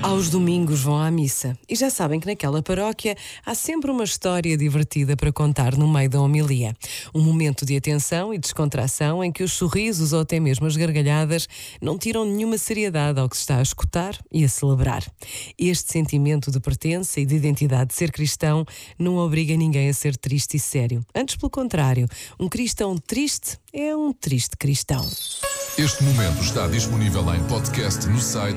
Aos domingos vão à missa e já sabem que naquela paróquia há sempre uma história divertida para contar no meio da homilia. Um momento de atenção e descontração em que os sorrisos ou até mesmo as gargalhadas não tiram nenhuma seriedade ao que se está a escutar e a celebrar. Este sentimento de pertença e de identidade de ser cristão não obriga ninguém a ser triste e sério. Antes, pelo contrário, um cristão triste é um triste cristão. Este momento está disponível em podcast no site